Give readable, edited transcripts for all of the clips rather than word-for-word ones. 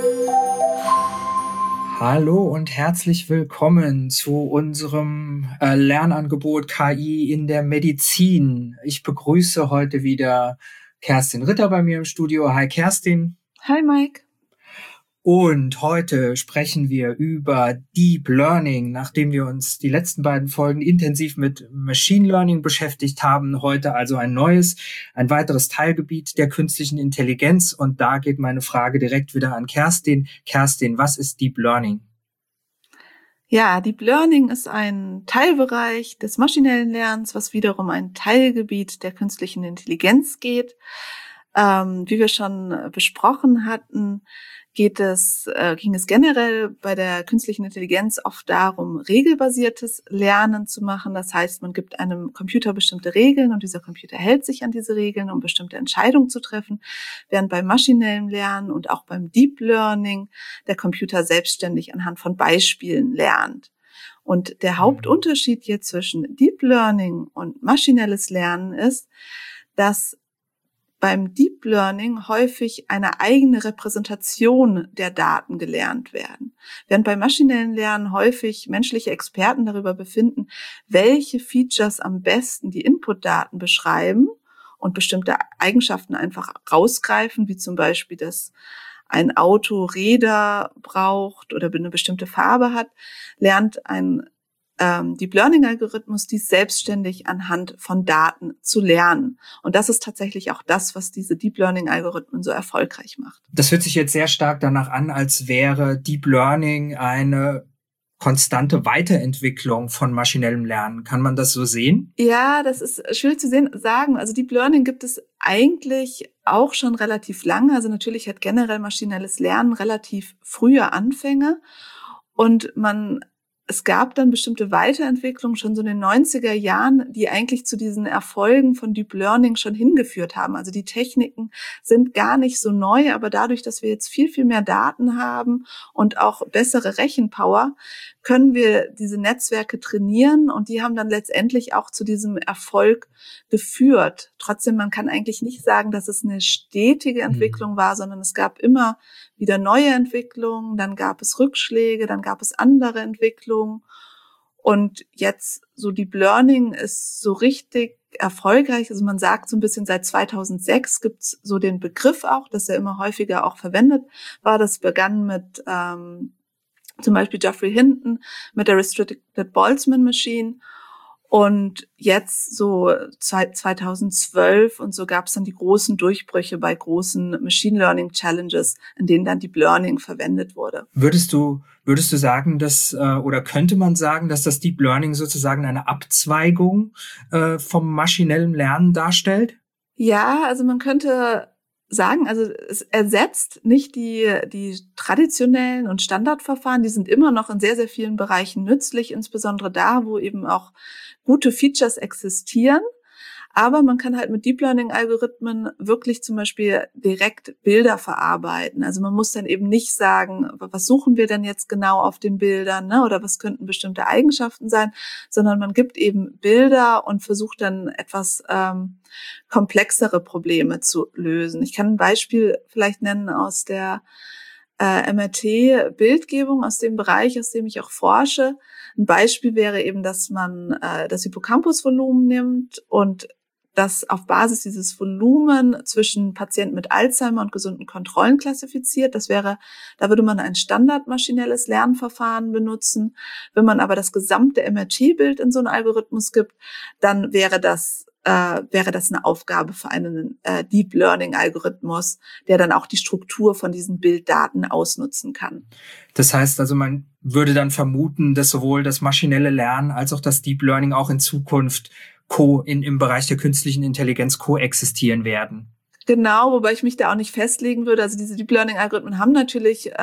Hallo und herzlich willkommen zu unserem Lernangebot KI in der Medizin. Ich begrüße heute wieder Kerstin Ritter bei mir im Studio. Hi Kerstin. Hi Mike. Und heute sprechen wir über Deep Learning, nachdem wir uns die letzten beiden Folgen intensiv mit Machine Learning beschäftigt haben. Heute also ein weiteres Teilgebiet der künstlichen Intelligenz. Und da geht meine Frage direkt wieder an Kerstin. Kerstin, was ist Deep Learning? Ja, Deep Learning ist ein Teilbereich des maschinellen Lernens, was wiederum ein Teilgebiet der künstlichen Intelligenz geht. Wie wir schon besprochen hatten, ging es generell bei der künstlichen Intelligenz oft darum, regelbasiertes Lernen zu machen. Das heißt, man gibt einem Computer bestimmte Regeln und dieser Computer hält sich an diese Regeln, um bestimmte Entscheidungen zu treffen, während beim maschinellen Lernen und auch beim Deep Learning der Computer selbstständig anhand von Beispielen lernt. Und der Hauptunterschied hier zwischen Deep Learning und maschinelles Lernen ist, dass beim Deep Learning häufig eine eigene Repräsentation der Daten gelernt werden. Während beim maschinellen Lernen häufig menschliche Experten darüber befinden, welche Features am besten die Inputdaten beschreiben und bestimmte Eigenschaften einfach rausgreifen, wie zum Beispiel, dass ein Auto Räder braucht oder eine bestimmte Farbe hat, lernt ein Deep Learning-Algorithmus dies selbstständig anhand von Daten zu lernen. Und das ist tatsächlich auch das, was diese Deep Learning-Algorithmen so erfolgreich macht. Das hört sich jetzt sehr stark danach an, als wäre Deep Learning eine konstante Weiterentwicklung von maschinellem Lernen. Kann man das so sehen? Ja, das ist schwierig zu sagen. Also Deep Learning gibt es eigentlich auch schon relativ lange. Also natürlich hat generell maschinelles Lernen relativ frühe Anfänge. Und es gab dann bestimmte Weiterentwicklungen schon so in den 90er Jahren, die eigentlich zu diesen Erfolgen von Deep Learning schon hingeführt haben. Also die Techniken sind gar nicht so neu, aber dadurch, dass wir jetzt viel, viel mehr Daten haben und auch bessere Rechenpower, können wir diese Netzwerke trainieren und die haben dann letztendlich auch zu diesem Erfolg geführt. Trotzdem, man kann eigentlich nicht sagen, dass es eine stetige Entwicklung war, sondern es gab immer wieder neue Entwicklungen, dann gab es Rückschläge, dann gab es andere Entwicklungen und jetzt so Deep Learning ist so richtig erfolgreich. Also man sagt so ein bisschen seit 2006 gibt's so den Begriff auch, dass er immer häufiger auch verwendet war. Das begann mit zum Beispiel Geoffrey Hinton mit der Restricted Boltzmann Machine. Und jetzt so 2012 und so gab es dann die großen Durchbrüche bei großen Machine Learning Challenges, in denen dann Deep Learning verwendet wurde. Würdest du sagen, dass oder könnte man sagen, dass das Deep Learning sozusagen eine Abzweigung vom maschinellen Lernen darstellt? Ja, also man könnte sagen, also es ersetzt nicht die traditionellen und Standardverfahren, die sind immer noch in sehr, sehr vielen Bereichen nützlich, insbesondere da, wo eben auch gute Features existieren. Aber man kann halt mit Deep Learning-Algorithmen wirklich zum Beispiel direkt Bilder verarbeiten. Also man muss dann eben nicht sagen, was suchen wir denn jetzt genau auf den Bildern, ne? Oder was könnten bestimmte Eigenschaften sein, sondern man gibt eben Bilder und versucht dann etwas komplexere Probleme zu lösen. Ich kann ein Beispiel vielleicht nennen aus der MRT-Bildgebung, aus dem Bereich, aus dem ich auch forsche. Ein Beispiel wäre eben, dass man das Hippocampusvolumen nimmt und das auf Basis dieses Volumen zwischen Patienten mit Alzheimer und gesunden Kontrollen klassifiziert. Da würde man ein standardmaschinelles Lernverfahren benutzen. Wenn man aber das gesamte MRT-Bild in so einen Algorithmus gibt, dann wäre das eine Aufgabe für einen Deep Learning Algorithmus, der dann auch die Struktur von diesen Bilddaten ausnutzen kann. Das heißt also, man würde dann vermuten, dass sowohl das maschinelle Lernen als auch das Deep Learning auch in Zukunft im Bereich der künstlichen Intelligenz koexistieren werden. Genau, wobei ich mich da auch nicht festlegen würde. Also diese Deep Learning Algorithmen haben natürlich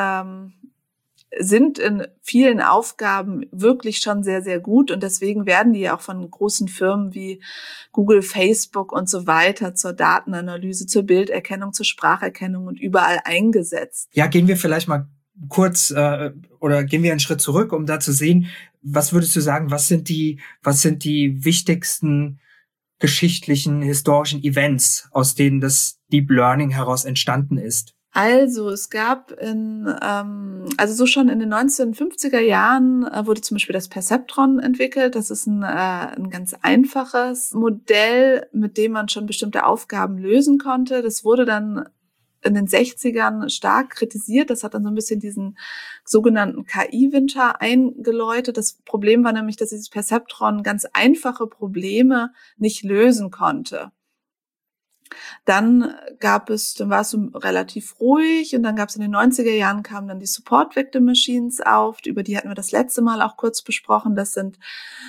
sind in vielen Aufgaben wirklich schon sehr, sehr gut und deswegen werden die ja auch von großen Firmen wie Google, Facebook und so weiter zur Datenanalyse, zur Bilderkennung, zur Spracherkennung und überall eingesetzt. Ja, gehen wir vielleicht mal kurz oder gehen wir einen Schritt zurück, um da zu sehen, was würdest du sagen, was sind die wichtigsten geschichtlichen, historischen Events, aus denen das Deep Learning heraus entstanden ist? Also es gab also schon in den 1950er Jahren wurde zum Beispiel das Perceptron entwickelt. Das ist ein ganz einfaches Modell, mit dem man schon bestimmte Aufgaben lösen konnte. Das wurde dann in den 60ern stark kritisiert. Das hat dann so ein bisschen diesen sogenannten KI-Winter eingeläutet. Das Problem war nämlich, dass dieses Perceptron ganz einfache Probleme nicht lösen konnte. Dann war es so relativ ruhig und dann gab es in den 90er Jahren kamen dann die Support Vector Machines auf, über die hatten wir das letzte Mal auch kurz besprochen. Das sind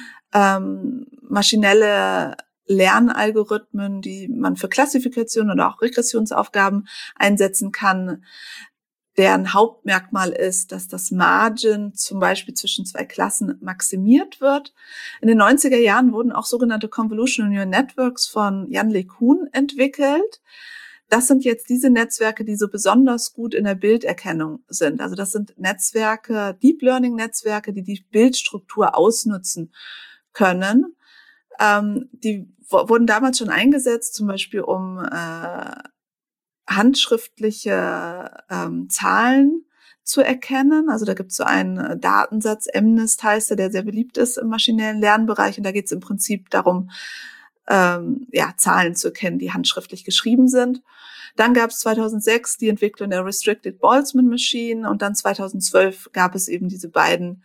maschinelle Lernalgorithmen, die man für Klassifikation oder auch Regressionsaufgaben einsetzen kann, deren Hauptmerkmal ist, dass das Margin zum Beispiel zwischen zwei Klassen maximiert wird. In den 90er Jahren wurden auch sogenannte Convolutional Neural Networks von Jan LeCun entwickelt. Das sind jetzt diese Netzwerke, die so besonders gut in der Bilderkennung sind. Also das sind Netzwerke, Deep Learning Netzwerke, die die Bildstruktur ausnutzen können. Die wurden damals schon eingesetzt, zum Beispiel um handschriftliche Zahlen zu erkennen. Also da gibt es so einen Datensatz, MNIST heißt der sehr beliebt ist im maschinellen Lernbereich. Und da geht es im Prinzip darum, Zahlen zu erkennen, die handschriftlich geschrieben sind. Dann gab es 2006 die Entwicklung der Restricted Boltzmann Machine und dann 2012 gab es eben diese beiden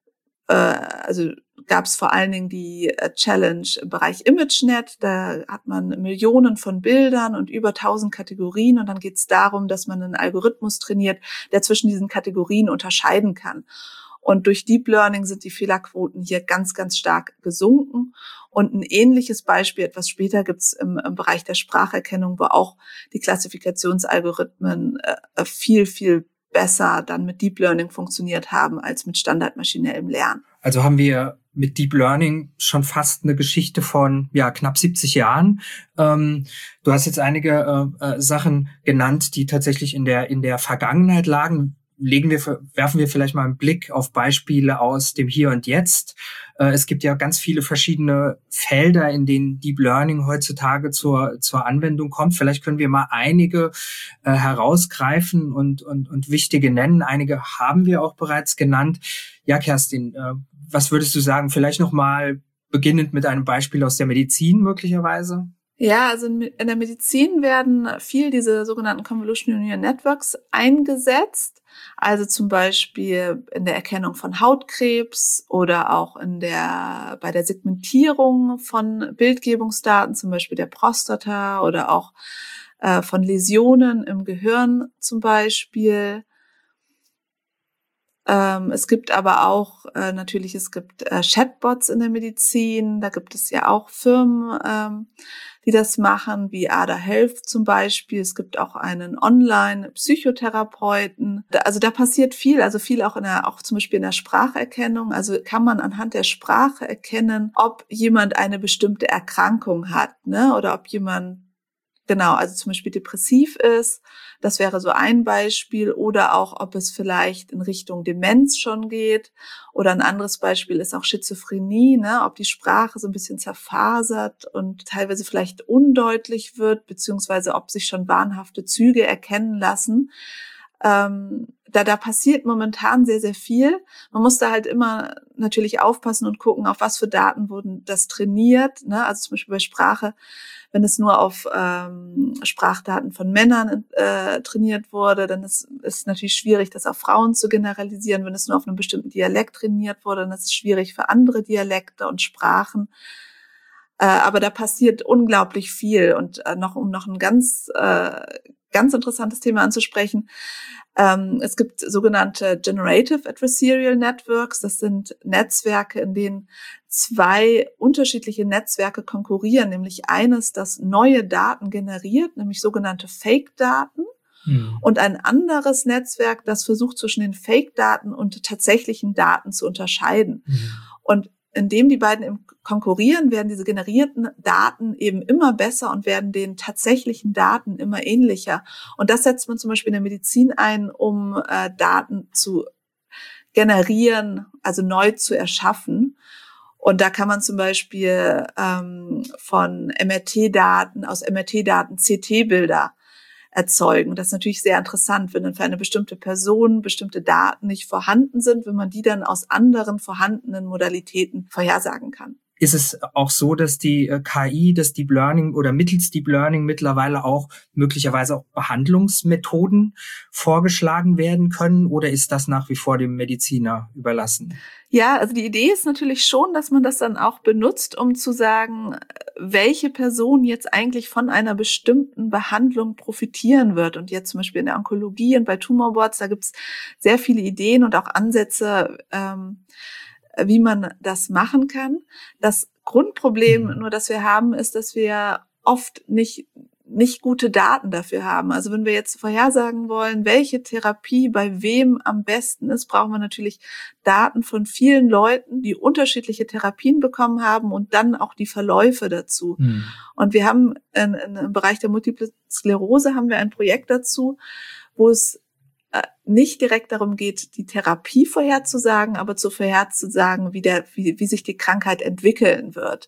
gab es vor allen Dingen die Challenge im Bereich ImageNet. Da hat man Millionen von Bildern und über 1000 Kategorien. Und dann geht es darum, dass man einen Algorithmus trainiert, der zwischen diesen Kategorien unterscheiden kann. Und durch Deep Learning sind die Fehlerquoten hier ganz, ganz stark gesunken. Und ein ähnliches Beispiel etwas später gibt es im Bereich der Spracherkennung, wo auch die Klassifikationsalgorithmen viel, viel besser dann mit Deep Learning funktioniert haben als mit standardmaschinellem Lernen. Also haben wir mit Deep Learning schon fast eine Geschichte von knapp 70 Jahren. Du hast jetzt einige Sachen genannt, die tatsächlich in der Vergangenheit lagen. Werfen wir vielleicht mal einen Blick auf Beispiele aus dem Hier und Jetzt. Es gibt ja ganz viele verschiedene Felder, in denen Deep Learning heutzutage zur Anwendung kommt. Vielleicht können wir mal einige herausgreifen und wichtige nennen. Einige haben wir auch bereits genannt. Ja, Kerstin, was würdest du sagen? Vielleicht noch mal beginnend mit einem Beispiel aus der Medizin möglicherweise? Ja, also in der Medizin werden viel diese sogenannten Convolutional Neural Networks eingesetzt. Also zum Beispiel in der Erkennung von Hautkrebs oder auch bei der Segmentierung von Bildgebungsdaten, zum Beispiel der Prostata oder auch von Läsionen im Gehirn zum Beispiel. Es gibt aber auch es gibt Chatbots in der Medizin. Da gibt es ja auch Firmen, die das machen, wie Ada Health zum Beispiel. Es gibt auch einen Online-Psychotherapeuten. Also da passiert viel, also viel auch auch zum Beispiel in der Spracherkennung. Also kann man anhand der Sprache erkennen, ob jemand eine bestimmte Erkrankung hat, ne? Oder ob jemand also zum Beispiel depressiv ist. Das wäre so ein Beispiel. Oder auch, ob es vielleicht in Richtung Demenz schon geht. Oder ein anderes Beispiel ist auch Schizophrenie, ne? Ob die Sprache so ein bisschen zerfasert und teilweise vielleicht undeutlich wird, beziehungsweise ob sich schon wahnhafte Züge erkennen lassen. Da passiert momentan sehr, sehr viel. Man muss da halt immer natürlich aufpassen und gucken, auf was für Daten wurden das trainiert, ne? Also zum Beispiel bei Sprache, wenn es nur auf Sprachdaten von Männern trainiert wurde, dann ist es natürlich schwierig, das auf Frauen zu generalisieren. Wenn es nur auf einem bestimmten Dialekt trainiert wurde, dann ist es schwierig für andere Dialekte und Sprachen. Aber da passiert unglaublich viel. Und um noch ein ganz interessantes Thema anzusprechen. Es gibt sogenannte Generative Adversarial Networks. Das sind Netzwerke, in denen zwei unterschiedliche Netzwerke konkurrieren, nämlich eines, das neue Daten generiert, nämlich sogenannte Fake-Daten, und ein anderes Netzwerk, das versucht, zwischen den Fake-Daten und tatsächlichen Daten zu unterscheiden. Und indem die beiden eben konkurrieren, werden diese generierten Daten eben immer besser und werden den tatsächlichen Daten immer ähnlicher. Und das setzt man zum Beispiel in der Medizin ein, um Daten zu generieren, also neu zu erschaffen. Und da kann man zum Beispiel aus MRT-Daten CT-Bilder erzeugen. Das ist natürlich sehr interessant, wenn dann für eine bestimmte Person bestimmte Daten nicht vorhanden sind, wenn man die dann aus anderen vorhandenen Modalitäten vorhersagen kann. Ist es auch so, dass die KI, das Deep Learning oder mittels Deep Learning mittlerweile auch möglicherweise auch Behandlungsmethoden vorgeschlagen werden können, oder ist das nach wie vor dem Mediziner überlassen? Ja, also die Idee ist natürlich schon, dass man das dann auch benutzt, um zu sagen, welche Person jetzt eigentlich von einer bestimmten Behandlung profitieren wird. Und jetzt zum Beispiel in der Onkologie und bei Tumorboards, da gibt's sehr viele Ideen und auch Ansätze, wie man das machen kann. Das Grundproblem nur, das wir haben, ist, dass wir oft nicht gute Daten dafür haben. Also wenn wir jetzt vorhersagen wollen, welche Therapie bei wem am besten ist, brauchen wir natürlich Daten von vielen Leuten, die unterschiedliche Therapien bekommen haben und dann auch die Verläufe dazu. Und wir haben im Bereich der Multiple Sklerose haben wir ein Projekt dazu, wo es nicht direkt darum geht, die Therapie vorherzusagen, aber vorherzusagen, wie sich die Krankheit entwickeln wird.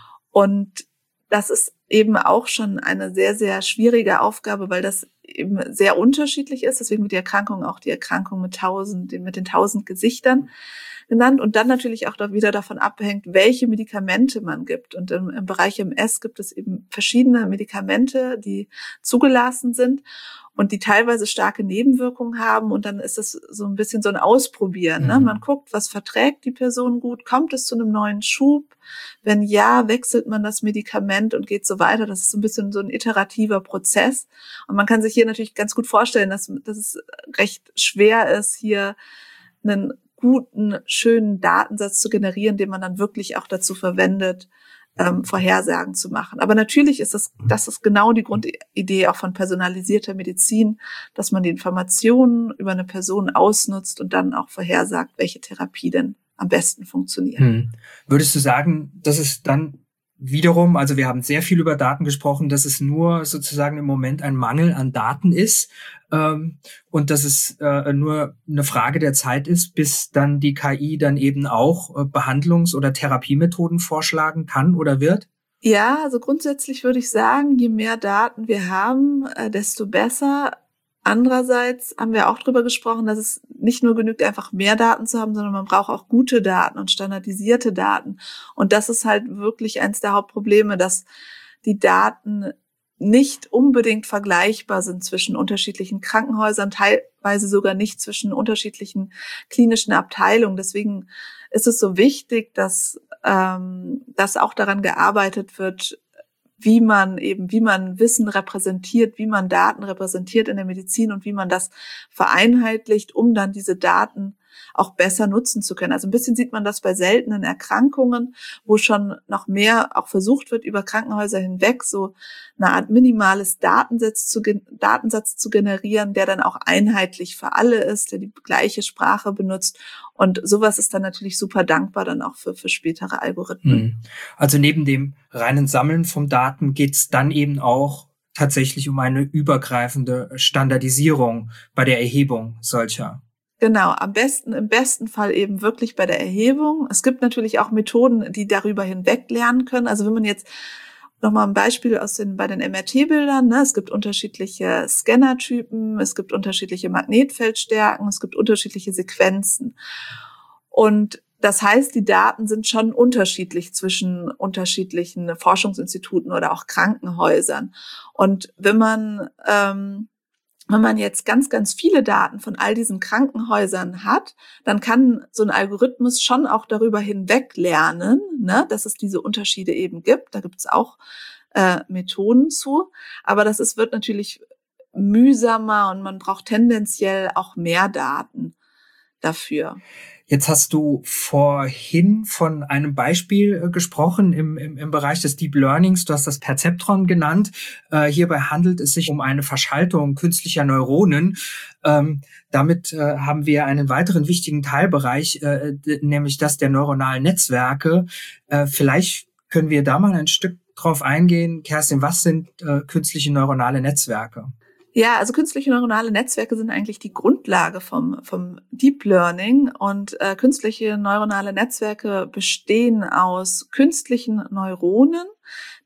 Und das ist eben auch schon eine sehr, sehr schwierige Aufgabe, weil das eben sehr unterschiedlich ist. Deswegen wird die Erkrankung auch die Erkrankung mit den 1000 Gesichtern genannt und dann natürlich auch wieder davon abhängt, welche Medikamente man gibt. Und im Bereich MS gibt es eben verschiedene Medikamente, die zugelassen sind und die teilweise starke Nebenwirkungen haben. Und dann ist es so ein bisschen so ein Ausprobieren. Ne? Man guckt, was verträgt die Person gut, kommt es zu einem neuen Schub? Wenn ja, wechselt man das Medikament und geht so weiter. Das ist so ein bisschen so ein iterativer Prozess. Und man kann sich hier natürlich ganz gut vorstellen, dass es recht schwer ist, hier einen guten, schönen Datensatz zu generieren, den man dann wirklich auch dazu verwendet, Vorhersagen zu machen. Aber natürlich ist das ist genau die Grundidee auch von personalisierter Medizin, dass man die Informationen über eine Person ausnutzt und dann auch vorhersagt, welche Therapie denn am besten funktioniert. Würdest du sagen, dass es dann wiederum, also wir haben sehr viel über Daten gesprochen, dass es nur sozusagen im Moment ein Mangel an Daten ist und dass es nur eine Frage der Zeit ist, bis dann die KI dann eben auch Behandlungs- oder Therapiemethoden vorschlagen kann oder wird? Ja, also grundsätzlich würde ich sagen, je mehr Daten wir haben, desto besser. Andererseits haben wir auch drüber gesprochen, dass es nicht nur genügt, einfach mehr Daten zu haben, sondern man braucht auch gute Daten und standardisierte Daten. Und das ist halt wirklich eins der Hauptprobleme, dass die Daten nicht unbedingt vergleichbar sind zwischen unterschiedlichen Krankenhäusern, teilweise sogar nicht zwischen unterschiedlichen klinischen Abteilungen. Deswegen ist es so wichtig, dass auch daran gearbeitet wird, wie man Wissen repräsentiert, wie man Daten repräsentiert in der Medizin und wie man das vereinheitlicht, um dann diese Daten auch besser nutzen zu können. Also ein bisschen sieht man das bei seltenen Erkrankungen, wo schon noch mehr auch versucht wird, über Krankenhäuser hinweg so eine Art minimales Datensatz zu generieren, der dann auch einheitlich für alle ist, der die gleiche Sprache benutzt. Und sowas ist dann natürlich super dankbar dann auch für spätere Algorithmen. Also neben dem reinen Sammeln von Daten geht's dann eben auch tatsächlich um eine übergreifende Standardisierung bei der Erhebung solcher. Genau, im besten Fall eben wirklich bei der Erhebung. Es gibt natürlich auch Methoden, die darüber hinweg lernen können. Also wenn man jetzt nochmal ein Beispiel bei den MRT-Bildern, ne? Es gibt unterschiedliche Scannertypen, es gibt unterschiedliche Magnetfeldstärken, es gibt unterschiedliche Sequenzen. Und das heißt, die Daten sind schon unterschiedlich zwischen unterschiedlichen Forschungsinstituten oder auch Krankenhäusern. Und wenn man jetzt ganz, ganz viele Daten von all diesen Krankenhäusern hat, dann kann so ein Algorithmus schon auch darüber hinweg lernen, ne, dass es diese Unterschiede eben gibt. Da gibt es auch Methoden zu. Aber wird natürlich mühsamer und man braucht tendenziell auch mehr Daten dafür. Jetzt hast du vorhin von einem Beispiel gesprochen im Bereich des Deep Learnings. Du hast das Perzeptron genannt. Hierbei handelt es sich um eine Verschaltung künstlicher Neuronen. Damit haben wir einen weiteren wichtigen Teilbereich, nämlich das der neuronalen Netzwerke. Vielleicht können wir da mal ein Stück drauf eingehen. Kerstin, was sind künstliche neuronale Netzwerke? Ja, also künstliche neuronale Netzwerke sind eigentlich die Grundlage vom Deep Learning und künstliche neuronale Netzwerke bestehen aus künstlichen Neuronen.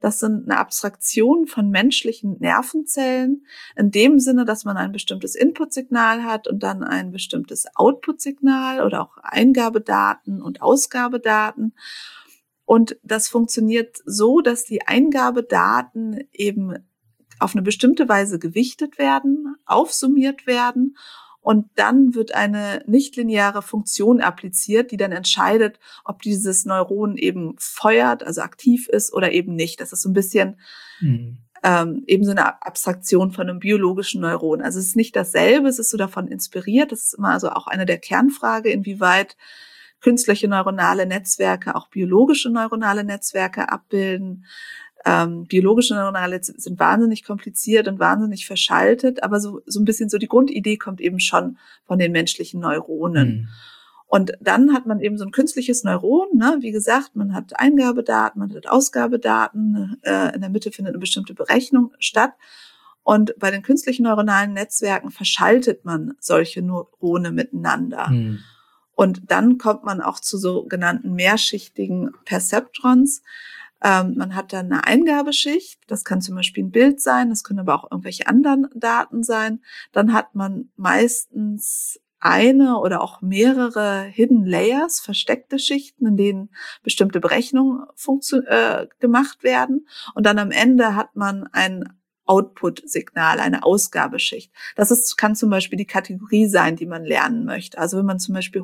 Das sind eine Abstraktion von menschlichen Nervenzellen in dem Sinne, dass man ein bestimmtes Inputsignal hat und dann ein bestimmtes Outputsignal oder auch Eingabedaten und Ausgabedaten. Und das funktioniert so, dass die Eingabedaten eben auf eine bestimmte Weise gewichtet werden, aufsummiert werden und dann wird eine nichtlineare Funktion appliziert, die dann entscheidet, ob dieses Neuron eben feuert, also aktiv ist oder eben nicht. Das ist so ein bisschen eben so eine Abstraktion von einem biologischen Neuron. Also es ist nicht dasselbe, es ist so davon inspiriert. Das ist immer also auch eine der Kernfragen, inwieweit künstliche neuronale Netzwerke auch biologische neuronale Netzwerke abbilden. Biologische neuronale Netze sind wahnsinnig kompliziert und wahnsinnig verschaltet, aber so ein bisschen so die Grundidee kommt eben schon von den menschlichen Neuronen. Und dann hat man eben so ein künstliches Neuron, ne? Wie gesagt, man hat Eingabedaten, man hat Ausgabedaten, in der Mitte findet eine bestimmte Berechnung statt. Und bei den künstlichen neuronalen Netzwerken verschaltet man solche Neurone miteinander. Und dann kommt man auch zu sogenannten mehrschichtigen Perceptrons. Man hat dann eine Eingabeschicht, das kann zum Beispiel ein Bild sein, das können aber auch irgendwelche anderen Daten sein. Dann hat man meistens eine oder auch mehrere Hidden Layers, versteckte Schichten, in denen bestimmte Berechnungen gemacht werden. Und dann am Ende hat man ein Output-Signal, eine Ausgabeschicht. Kann zum Beispiel die Kategorie sein, die man lernen möchte. Also wenn man zum Beispiel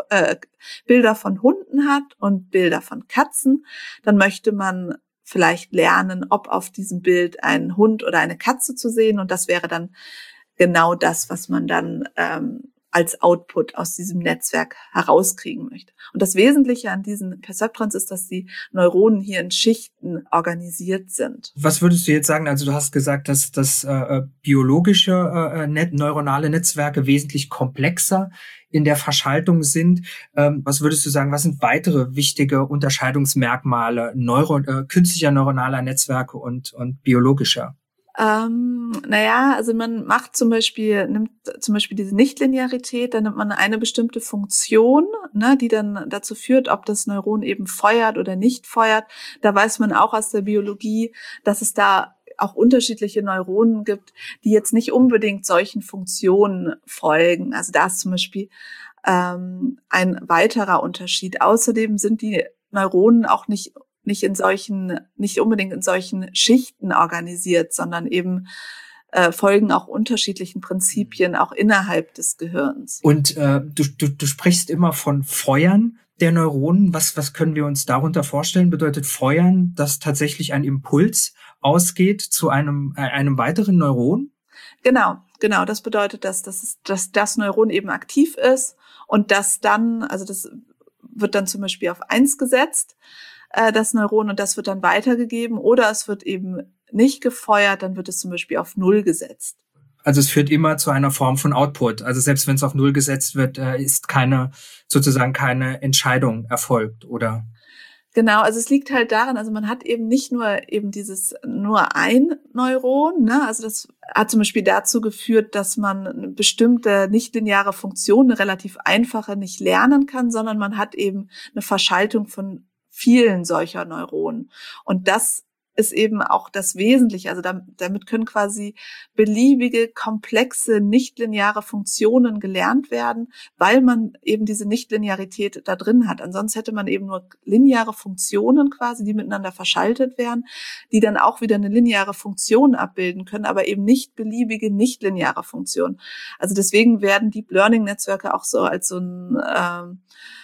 Bilder von Hunden hat und Bilder von Katzen, dann möchte man vielleicht lernen, ob auf diesem Bild ein Hund oder eine Katze zu sehen. Und das wäre dann genau das, was man dann als Output aus diesem Netzwerk herauskriegen möchte. Und das Wesentliche an diesen Perceptrons ist, dass die Neuronen hier in Schichten organisiert sind. Was würdest du jetzt sagen? Also du hast gesagt, dass biologische neuronale Netzwerke wesentlich komplexer in der Verschaltung sind. Was würdest du sagen, was sind weitere wichtige Unterscheidungsmerkmale künstlicher neuronaler Netzwerke und biologischer? Also man nimmt zum Beispiel diese Nichtlinearität, dann nimmt man eine bestimmte Funktion, ne, die dann dazu führt, ob das Neuron eben feuert oder nicht feuert. Da weiß man auch aus der Biologie, dass es da auch unterschiedliche Neuronen gibt, die jetzt nicht unbedingt solchen Funktionen folgen. Also da ist zum Beispiel ein weiterer Unterschied. Außerdem sind die Neuronen auch nicht unbedingt in solchen Schichten organisiert, sondern eben folgen auch unterschiedlichen Prinzipien auch innerhalb des Gehirns. Und du sprichst immer von Feuern der Neuronen. Was können wir uns darunter vorstellen? Bedeutet Feuern, dass tatsächlich ein Impuls ausgeht zu einem weiteren Neuron? Genau. Das bedeutet, dass das Neuron eben aktiv ist und das wird dann zum Beispiel auf 1 gesetzt, das Neuron, und das wird dann weitergegeben, oder es wird eben nicht gefeuert, dann wird es zum Beispiel auf 0 gesetzt. Also es führt immer zu einer Form von Output. Also selbst wenn es auf 0 gesetzt wird, ist keine Entscheidung erfolgt, oder? Genau, also es liegt halt daran, also man hat eben nicht nur ein Neuron, ne? Also das hat zum Beispiel dazu geführt, dass man eine bestimmte nichtlineare Funktion, eine relativ einfache, nicht lernen kann, sondern man hat eben eine Verschaltung von vielen solcher Neuronen. Und das ist eben auch das Wesentliche. Also damit können quasi beliebige, komplexe, nichtlineare Funktionen gelernt werden, weil man eben diese Nichtlinearität da drin hat. Ansonsten hätte man eben nur lineare Funktionen quasi, die miteinander verschaltet wären, die dann auch wieder eine lineare Funktion abbilden können, aber eben nicht beliebige, nichtlineare Funktionen. Also deswegen werden Deep Learning Netzwerke auch so als so ein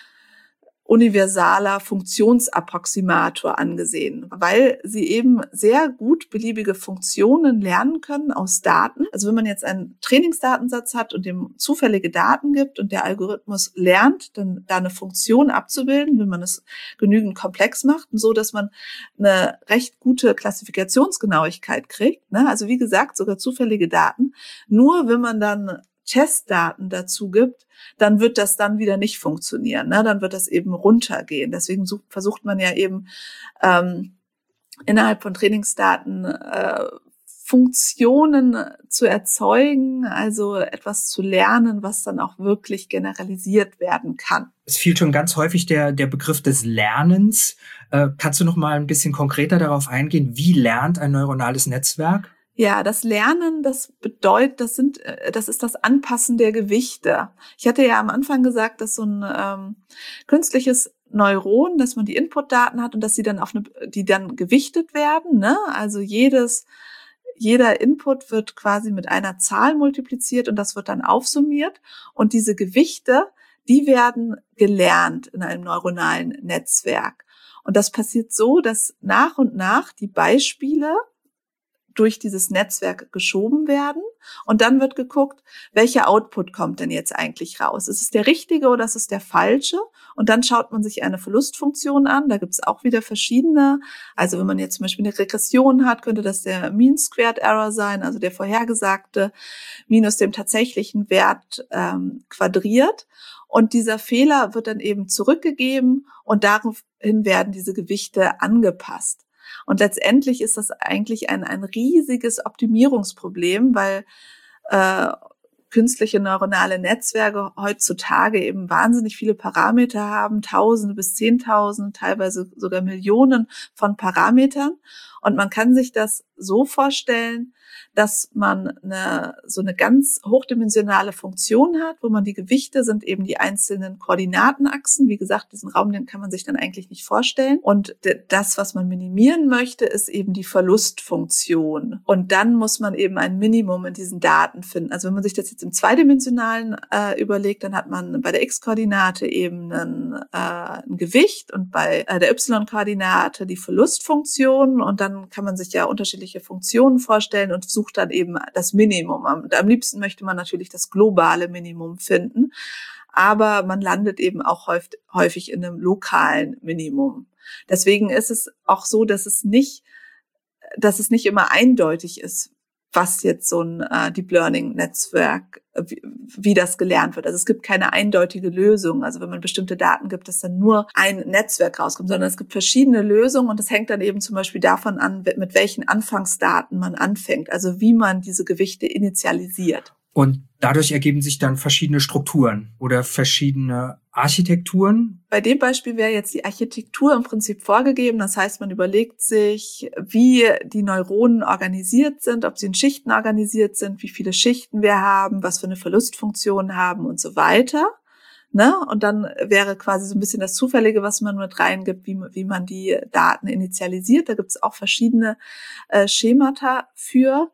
universaler Funktionsapproximator angesehen, weil sie eben sehr gut beliebige Funktionen lernen können aus Daten. Also wenn man jetzt einen Trainingsdatensatz hat und dem zufällige Daten gibt und der Algorithmus lernt, dann da eine Funktion abzubilden, wenn man es genügend komplex macht, und so, dass man eine recht gute Klassifikationsgenauigkeit kriegt, ne? Also wie gesagt, sogar zufällige Daten. Nur wenn man dann Testdaten dazu gibt, dann wird das dann wieder nicht funktionieren, ne? Dann wird das eben runtergehen. Deswegen versucht man ja eben innerhalb von Trainingsdaten Funktionen zu erzeugen, also etwas zu lernen, was dann auch wirklich generalisiert werden kann. Es fiel schon ganz häufig der Begriff des Lernens. Kannst du noch mal ein bisschen konkreter darauf eingehen? Wie lernt ein neuronales Netzwerk? Ja, das Lernen, das bedeutet, das ist das Anpassen der Gewichte. Ich hatte ja am Anfang gesagt, dass so ein künstliches Neuron, dass man die Inputdaten hat und dass die dann gewichtet werden, ne? Also jeder Input wird quasi mit einer Zahl multipliziert und das wird dann aufsummiert. Und diese Gewichte, die werden gelernt in einem neuronalen Netzwerk. Und das passiert so, dass nach und nach die Beispiele durch dieses Netzwerk geschoben werden und dann wird geguckt, welcher Output kommt denn jetzt eigentlich raus? Ist es der richtige oder ist es der falsche? Und dann schaut man sich eine Verlustfunktion an. Da gibt es auch wieder verschiedene. Also wenn man jetzt zum Beispiel eine Regression hat, könnte das der Mean Squared Error sein, also der vorhergesagte minus dem tatsächlichen Wert quadriert. Und dieser Fehler wird dann eben zurückgegeben und daraufhin werden diese Gewichte angepasst. Und letztendlich ist das eigentlich ein riesiges Optimierungsproblem, weil künstliche neuronale Netzwerke heutzutage eben wahnsinnig viele Parameter haben, Tausende bis Zehntausende, teilweise sogar Millionen von Parametern. Und man kann sich das so vorstellen, dass man so eine ganz hochdimensionale Funktion hat, wo man die Gewichte sind eben die einzelnen Koordinatenachsen. Wie gesagt, diesen Raum, den kann man sich dann eigentlich nicht vorstellen. Und das, was man minimieren möchte, ist eben die Verlustfunktion. Und dann muss man eben ein Minimum in diesen Daten finden. Also wenn man sich das jetzt im Zweidimensionalen überlegt, dann hat man bei der X-Koordinate eben ein Gewicht und bei der Y-Koordinate die Verlustfunktion. Und dann kann man sich ja unterschiedliche Funktionen vorstellen und sucht dann eben das Minimum. Und am liebsten möchte man natürlich das globale Minimum finden, aber man landet eben auch häufig in einem lokalen Minimum. Deswegen ist es auch so, dass es nicht immer eindeutig ist, was jetzt so ein Deep Learning Netzwerk, wie das gelernt wird. Also es gibt keine eindeutige Lösung. Also wenn man bestimmte Daten gibt, dass dann nur ein Netzwerk rauskommt, sondern es gibt verschiedene Lösungen und das hängt dann eben zum Beispiel davon an, mit welchen Anfangsdaten man anfängt. Also wie man diese Gewichte initialisiert. Und dadurch ergeben sich dann verschiedene Strukturen oder verschiedene Architekturen. Bei dem Beispiel wäre jetzt die Architektur im Prinzip vorgegeben. Das heißt, man überlegt sich, wie die Neuronen organisiert sind, ob sie in Schichten organisiert sind, wie viele Schichten wir haben, was für eine Verlustfunktion haben und so weiter. Ne? Und dann wäre quasi so ein bisschen das Zufällige, was man mit reingibt, wie man die Daten initialisiert. Da gibt es auch verschiedene Schemata für.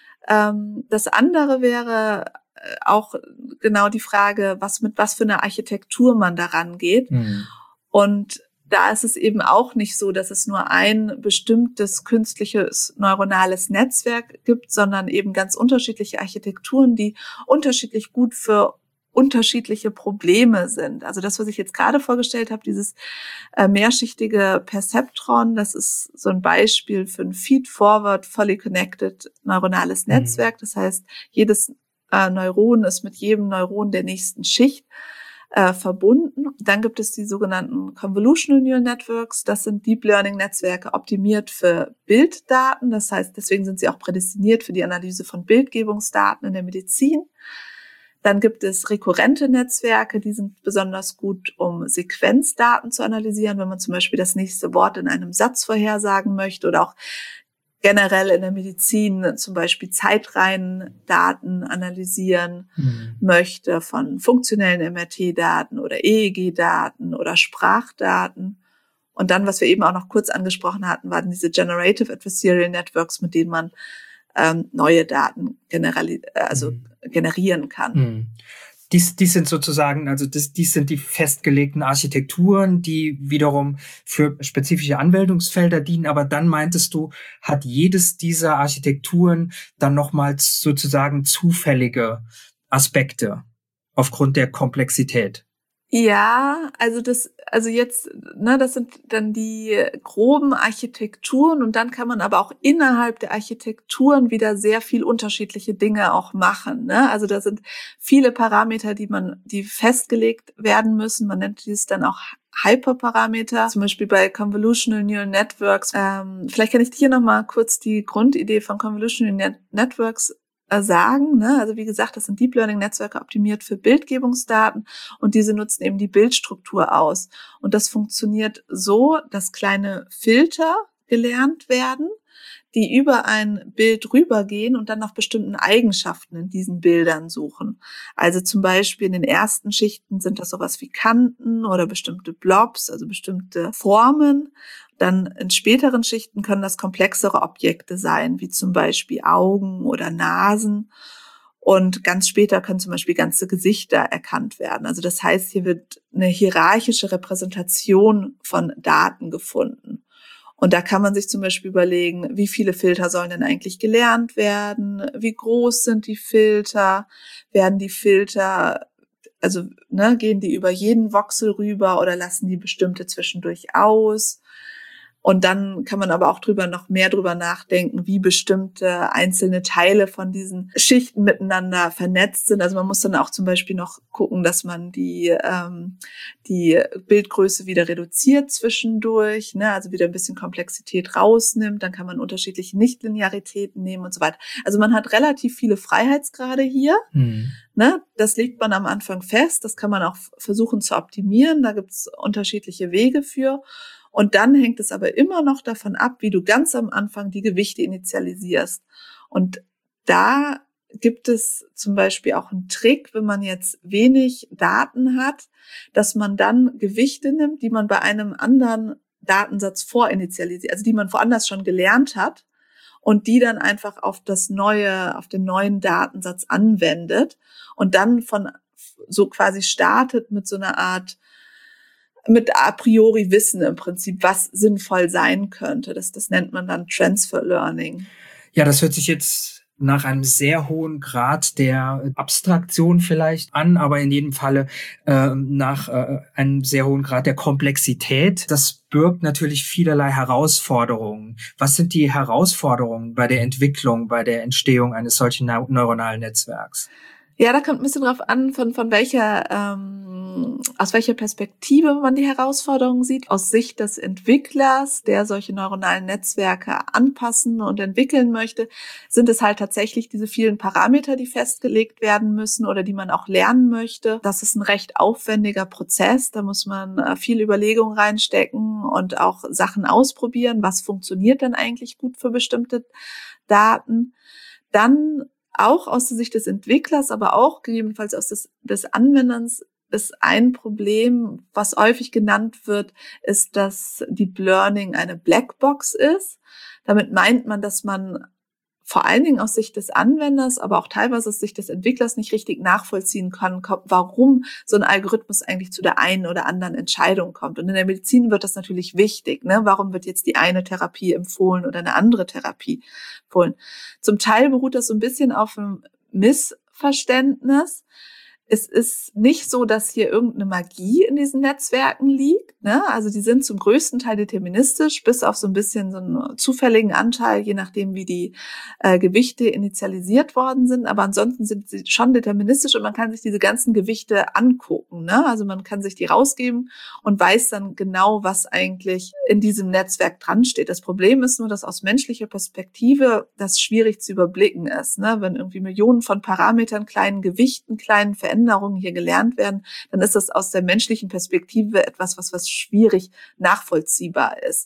Das andere wäre auch genau die Frage, was für eine Architektur man daran geht. Mhm. Und da ist es eben auch nicht so, dass es nur ein bestimmtes künstliches neuronales Netzwerk gibt, sondern eben ganz unterschiedliche Architekturen, die unterschiedlich gut für unterschiedliche Probleme sind. Also das, was ich jetzt gerade vorgestellt habe, dieses mehrschichtige Perceptron, das ist so ein Beispiel für ein Feed-Forward, fully connected neuronales Netzwerk. Das heißt, jedes Neuron ist mit jedem Neuron der nächsten Schicht verbunden. Dann gibt es die sogenannten Convolutional Neural Networks. Das sind Deep Learning Netzwerke optimiert für Bilddaten. Das heißt, deswegen sind sie auch prädestiniert für die Analyse von Bildgebungsdaten in der Medizin. Dann gibt es rekurrente Netzwerke, die sind besonders gut, um Sequenzdaten zu analysieren, wenn man zum Beispiel das nächste Wort in einem Satz vorhersagen möchte oder auch generell in der Medizin zum Beispiel Zeitreihendaten analysieren möchte von funktionellen MRT-Daten oder EEG-Daten oder Sprachdaten. Und dann, was wir eben auch noch kurz angesprochen hatten, waren diese Generative Adversarial Networks, mit denen man neue Daten generieren kann. Dies sind sozusagen, also dies sind die festgelegten Architekturen, die wiederum für spezifische Anwendungsfelder dienen. Aber dann meintest du, hat jedes dieser Architekturen dann nochmals sozusagen zufällige Aspekte aufgrund der Komplexität? Ja, also jetzt, ne, das sind dann die groben Architekturen und dann kann man aber auch innerhalb der Architekturen wieder sehr viel unterschiedliche Dinge auch machen, ne? Also da sind viele Parameter, die festgelegt werden müssen. Man nennt dies dann auch Hyperparameter, zum Beispiel bei Convolutional Neural Networks. Vielleicht kann ich hier nochmal kurz die Grundidee von Convolutional Networks sagen, ne? Also wie gesagt, das sind Deep Learning Netzwerke optimiert für Bildgebungsdaten und diese nutzen eben die Bildstruktur aus. Und das funktioniert so, dass kleine Filter gelernt werden, die über ein Bild rübergehen und dann nach bestimmten Eigenschaften in diesen Bildern suchen. Also zum Beispiel in den ersten Schichten sind das sowas wie Kanten oder bestimmte Blobs, also bestimmte Formen. Dann in späteren Schichten können das komplexere Objekte sein, wie zum Beispiel Augen oder Nasen. Und ganz später können zum Beispiel ganze Gesichter erkannt werden. Also das heißt, hier wird eine hierarchische Repräsentation von Daten gefunden. Und da kann man sich zum Beispiel überlegen, wie viele Filter sollen denn eigentlich gelernt werden? Wie groß sind die Filter? Werden die Filter, also gehen die über jeden Voxel rüber oder lassen die bestimmte zwischendurch aus? Und dann kann man aber auch noch mehr drüber nachdenken, wie bestimmte einzelne Teile von diesen Schichten miteinander vernetzt sind. Also man muss dann auch zum Beispiel noch gucken, dass man die Bildgröße wieder reduziert zwischendurch, ne? Also wieder ein bisschen Komplexität rausnimmt. Dann kann man unterschiedliche Nichtlinearitäten nehmen und so weiter. Also man hat relativ viele Freiheitsgrade hier. Ne? Das legt man am Anfang fest. Das kann man auch versuchen zu optimieren. Da gibt's unterschiedliche Wege für. Und dann hängt es aber immer noch davon ab, wie du ganz am Anfang die Gewichte initialisierst. Und da gibt es zum Beispiel auch einen Trick, wenn man jetzt wenig Daten hat, dass man dann Gewichte nimmt, die man bei einem anderen Datensatz vorinitialisiert, also die man woanders schon gelernt hat und die dann einfach auf den neuen Datensatz anwendet und dann so quasi startet mit so einer Art mit a priori Wissen im Prinzip, was sinnvoll sein könnte. Das nennt man dann Transfer Learning. Ja, das hört sich jetzt nach einem sehr hohen Grad der Abstraktion vielleicht an, aber in jedem Falle nach einem sehr hohen Grad der Komplexität. Das birgt natürlich vielerlei Herausforderungen. Was sind die Herausforderungen bei der Entwicklung, bei der Entstehung eines solchen neuronalen Netzwerks? Ja, da kommt ein bisschen drauf an, aus welcher Perspektive man die Herausforderungen sieht. Aus Sicht des Entwicklers, der solche neuronalen Netzwerke anpassen und entwickeln möchte, sind es halt tatsächlich diese vielen Parameter, die festgelegt werden müssen oder die man auch lernen möchte. Das ist ein recht aufwendiger Prozess. Da muss man viel Überlegung reinstecken und auch Sachen ausprobieren. Was funktioniert denn eigentlich gut für bestimmte Daten? Dann auch aus der Sicht des Entwicklers, aber auch gegebenenfalls aus des Anwenders ist ein Problem, was häufig genannt wird, ist, dass Deep Learning eine Blackbox ist. Damit meint man, dass man vor allen Dingen aus Sicht des Anwenders, aber auch teilweise aus Sicht des Entwicklers nicht richtig nachvollziehen kann, warum so ein Algorithmus eigentlich zu der einen oder anderen Entscheidung kommt. Und in der Medizin wird das natürlich wichtig, ne? Warum wird jetzt die eine Therapie empfohlen oder eine andere Therapie empfohlen? Zum Teil beruht das so ein bisschen auf einem Missverständnis. Es ist nicht so, dass hier irgendeine Magie in diesen Netzwerken liegt, ne? Also die sind zum größten Teil deterministisch, bis auf so ein bisschen so einen zufälligen Anteil, je nachdem, wie die Gewichte initialisiert worden sind. Aber ansonsten sind sie schon deterministisch und man kann sich diese ganzen Gewichte angucken, ne? Also man kann sich die rausgeben und weiß dann genau, was eigentlich in diesem Netzwerk dran steht. Das Problem ist nur, dass aus menschlicher Perspektive das schwierig zu überblicken ist, ne? Wenn irgendwie Millionen von Parametern, kleinen Gewichten, kleinen Veränderungen hier gelernt werden, dann ist das aus der menschlichen Perspektive etwas, was schwierig nachvollziehbar ist.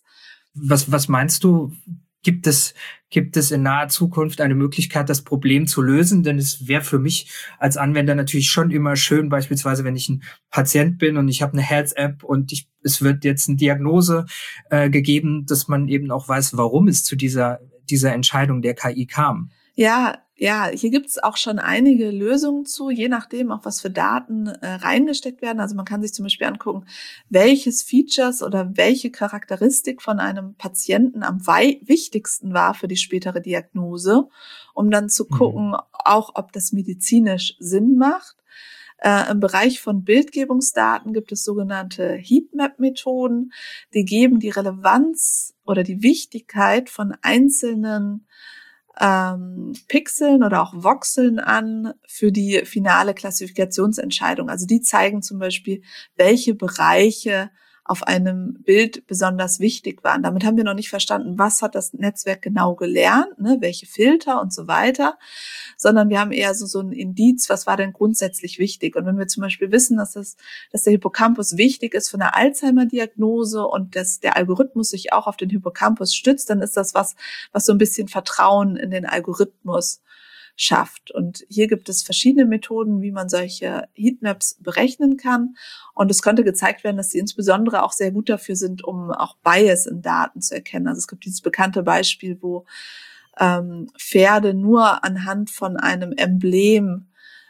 Was meinst du? Gibt es in naher Zukunft eine Möglichkeit, das Problem zu lösen? Denn es wäre für mich als Anwender natürlich schon immer schön, beispielsweise wenn ich ein Patient bin und ich habe eine Health-App und es wird jetzt eine Diagnose gegeben, dass man eben auch weiß, warum es zu dieser Entscheidung der KI kam. Ja, hier gibt's auch schon einige Lösungen zu, je nachdem auch, was für Daten reingesteckt werden. Also man kann sich zum Beispiel angucken, welches Features oder welche Charakteristik von einem Patienten am wichtigsten war für die spätere Diagnose, um dann zu gucken, auch ob das medizinisch Sinn macht. Im Bereich von Bildgebungsdaten gibt es sogenannte Heatmap-Methoden, die geben die Relevanz oder die Wichtigkeit von einzelnen Pixeln oder auch Voxeln an für die finale Klassifikationsentscheidung. Also die zeigen zum Beispiel, welche Bereiche auf einem Bild besonders wichtig waren. Damit haben wir noch nicht verstanden, was hat das Netzwerk genau gelernt, ne, welche Filter und so weiter, sondern wir haben eher so ein Indiz, was war denn grundsätzlich wichtig. Und wenn wir zum Beispiel wissen, dass der Hippocampus wichtig ist für eine Alzheimer-Diagnose und dass der Algorithmus sich auch auf den Hippocampus stützt, dann ist das was so ein bisschen Vertrauen in den Algorithmus schafft. Und hier gibt es verschiedene Methoden, wie man solche Heatmaps berechnen kann. Und es konnte gezeigt werden, dass sie insbesondere auch sehr gut dafür sind, um auch Bias in Daten zu erkennen. Also es gibt dieses bekannte Beispiel, wo Pferde nur anhand von einem Emblem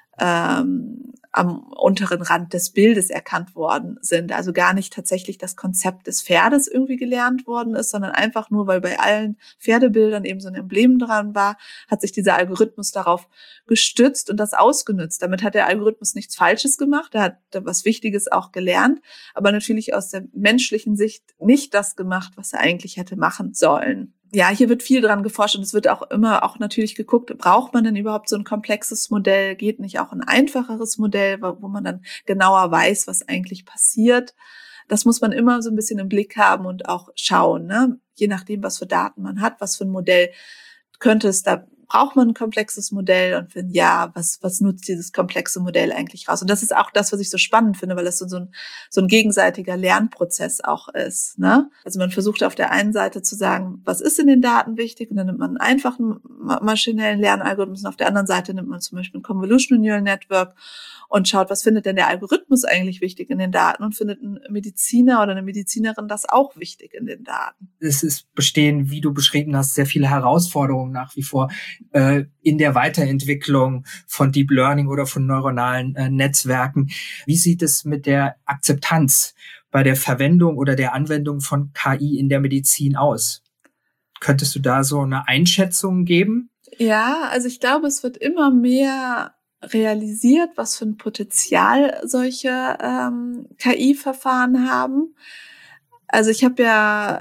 am unteren Rand des Bildes erkannt worden sind. Also gar nicht tatsächlich das Konzept des Pferdes irgendwie gelernt worden ist, sondern einfach nur, weil bei allen Pferdebildern eben so ein Emblem dran war, hat sich dieser Algorithmus darauf gestützt und das ausgenutzt. Damit hat der Algorithmus nichts Falsches gemacht, er hat was Wichtiges auch gelernt, aber natürlich aus der menschlichen Sicht nicht das gemacht, was er eigentlich hätte machen sollen. Ja, hier wird viel dran geforscht und es wird auch immer auch natürlich geguckt, braucht man denn überhaupt so ein komplexes Modell? Geht nicht auch ein einfacheres Modell, wo man dann genauer weiß, was eigentlich passiert? Das muss man immer so ein bisschen im Blick haben und auch schauen, ne? Je nachdem, was für Daten man hat, was für ein Modell könnte es da. Braucht man ein komplexes Modell? Und wenn ja, was nutzt dieses komplexe Modell eigentlich raus? Und das ist auch das, was ich so spannend finde, weil das so ein gegenseitiger Lernprozess auch ist, ne? Also man versucht auf der einen Seite zu sagen, was ist in den Daten wichtig? Und dann nimmt man einen einfachen maschinellen Lernalgorithmus und auf der anderen Seite nimmt man zum Beispiel ein Convolutional Neural Network und schaut, was findet denn der Algorithmus eigentlich wichtig in den Daten und findet ein Mediziner oder eine Medizinerin das auch wichtig in den Daten. Bestehen, wie du beschrieben hast, sehr viele Herausforderungen nach wie vor in der Weiterentwicklung von Deep Learning oder von neuronalen Netzwerken. Wie sieht es mit der Akzeptanz bei der Verwendung oder der Anwendung von KI in der Medizin aus? Könntest du da so eine Einschätzung geben? Ja, also ich glaube, es wird immer mehr realisiert, was für ein Potenzial solche KI-Verfahren haben. Also ich habe ja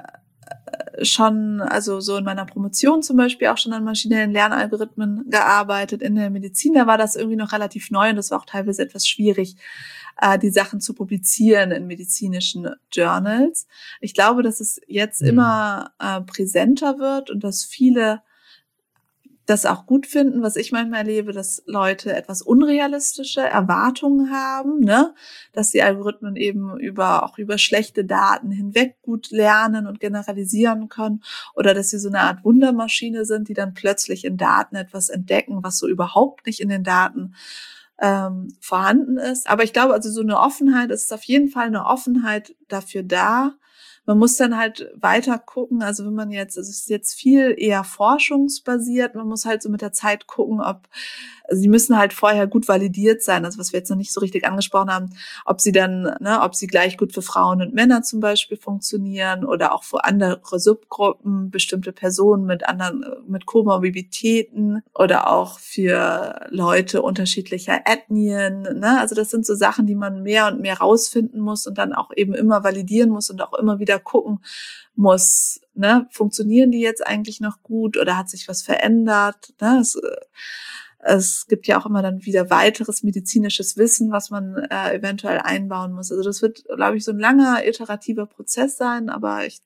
schon, also so in meiner Promotion zum Beispiel auch schon an maschinellen Lernalgorithmen gearbeitet. In der Medizin, da war das irgendwie noch relativ neu und das war auch teilweise etwas schwierig, die Sachen zu publizieren in medizinischen Journals. Ich glaube, dass es jetzt immer präsenter wird und dass viele das auch gut finden, was ich manchmal erlebe, dass Leute etwas unrealistische Erwartungen haben, ne, dass die Algorithmen eben auch über schlechte Daten hinweg gut lernen und generalisieren können oder dass sie so eine Art Wundermaschine sind, die dann plötzlich in Daten etwas entdecken, was so überhaupt nicht in den Daten vorhanden ist. Aber ich glaube, also so eine Offenheit, es ist auf jeden Fall eine Offenheit dafür da. Man muss dann halt weiter gucken, also wenn man jetzt, es ist jetzt viel eher forschungsbasiert, man muss halt so mit der Zeit gucken, also die müssen halt vorher gut validiert sein, also was wir jetzt noch nicht so richtig angesprochen haben, ob sie dann, ne, ob sie gleich gut für Frauen und Männer zum Beispiel funktionieren oder auch für andere Subgruppen, bestimmte Personen mit Komorbiditäten oder auch für Leute unterschiedlicher Ethnien, ne, also das sind so Sachen, die man mehr und mehr rausfinden muss und dann auch eben immer validieren muss und auch immer wieder gucken muss, ne, funktionieren die jetzt eigentlich noch gut oder hat sich was verändert, ne, es gibt ja auch immer dann wieder weiteres medizinisches Wissen, was man eventuell einbauen muss. Also das wird, glaube ich, so ein langer iterativer Prozess sein, aber ich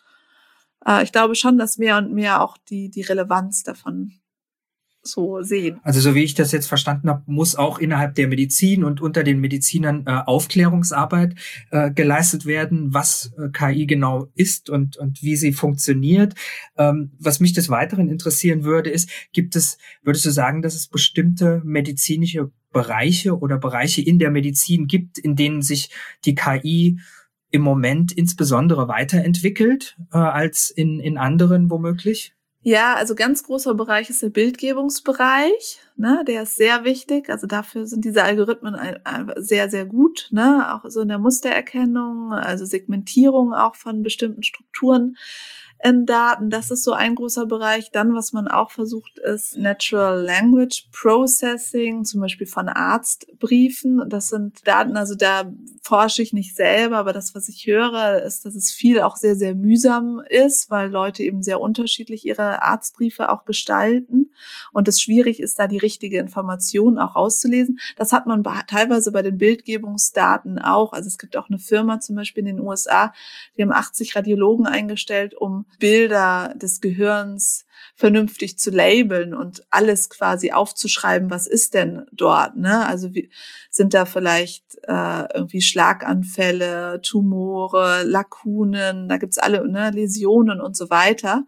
glaube schon, dass mehr und mehr auch die Relevanz davon so sehen. Also so wie ich das jetzt verstanden habe, muss auch innerhalb der Medizin und unter den Medizinern Aufklärungsarbeit geleistet werden, was KI genau ist und wie sie funktioniert. Was mich des Weiteren interessieren würde, ist, würdest du sagen, dass es bestimmte medizinische Bereiche oder Bereiche in der Medizin gibt, in denen sich die KI im Moment insbesondere weiterentwickelt als in anderen womöglich? Ja, also ganz großer Bereich ist der Bildgebungsbereich, ne, der ist sehr wichtig, also dafür sind diese Algorithmen sehr, sehr gut, ne, auch so in der Mustererkennung, also Segmentierung auch von bestimmten Strukturen in Daten. Das ist so ein großer Bereich. Dann, was man auch versucht, ist Natural Language Processing, zum Beispiel von Arztbriefen. Das sind Daten, also da forsche ich nicht selber, aber das, was ich höre, ist, dass es viel auch sehr, sehr mühsam ist, weil Leute eben sehr unterschiedlich ihre Arztbriefe auch gestalten und es schwierig ist, da die richtige Information auch rauszulesen. Das hat man teilweise bei den Bildgebungsdaten auch. Also es gibt auch eine Firma zum Beispiel in den USA, die haben 80 Radiologen eingestellt, um Bilder des Gehirns vernünftig zu labeln und alles quasi aufzuschreiben, was ist denn dort, ne? Also sind da vielleicht irgendwie Schlaganfälle, Tumore, Lakunen, da gibt's alle, ne, Läsionen und so weiter.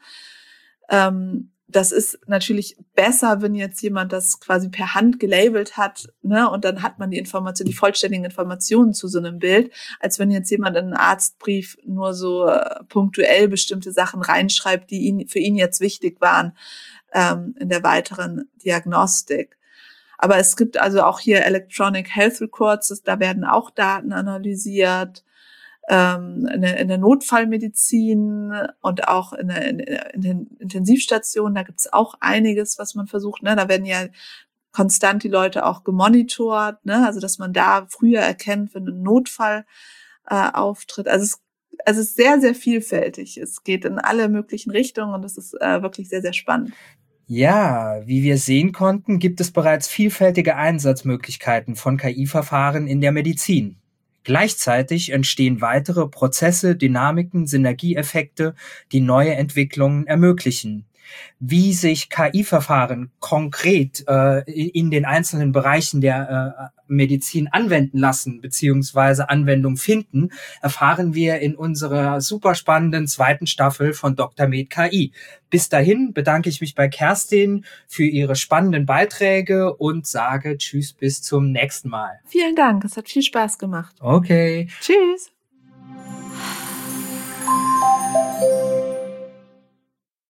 Das ist natürlich besser, wenn jetzt jemand das quasi per Hand gelabelt hat, ne, und dann hat man die Information, die vollständigen Informationen zu so einem Bild, als wenn jetzt jemand in einen Arztbrief nur so punktuell bestimmte Sachen reinschreibt, die für ihn jetzt wichtig waren in der weiteren Diagnostik. Aber es gibt also auch hier Electronic Health Records, da werden auch Daten analysiert. In der Notfallmedizin und auch in den Intensivstationen, da gibt's auch einiges, was man versucht, ne? Da werden ja konstant die Leute auch gemonitort, ne? Also dass man da früher erkennt, wenn ein Notfall auftritt. Also es ist sehr, sehr vielfältig. Es geht in alle möglichen Richtungen und es ist wirklich sehr, sehr spannend. Ja, wie wir sehen konnten, gibt es bereits vielfältige Einsatzmöglichkeiten von KI-Verfahren in der Medizin. Gleichzeitig entstehen weitere Prozesse, Dynamiken, Synergieeffekte, die neue Entwicklungen ermöglichen. Wie sich KI-Verfahren konkret in den einzelnen Bereichen der Medizin anwenden lassen bzw. Anwendung finden, erfahren wir in unserer super spannenden 2. Staffel von Dr. Med KI. Bis dahin bedanke ich mich bei Kerstin für ihre spannenden Beiträge und sage Tschüss bis zum nächsten Mal. Vielen Dank, es hat viel Spaß gemacht. Okay. Tschüss.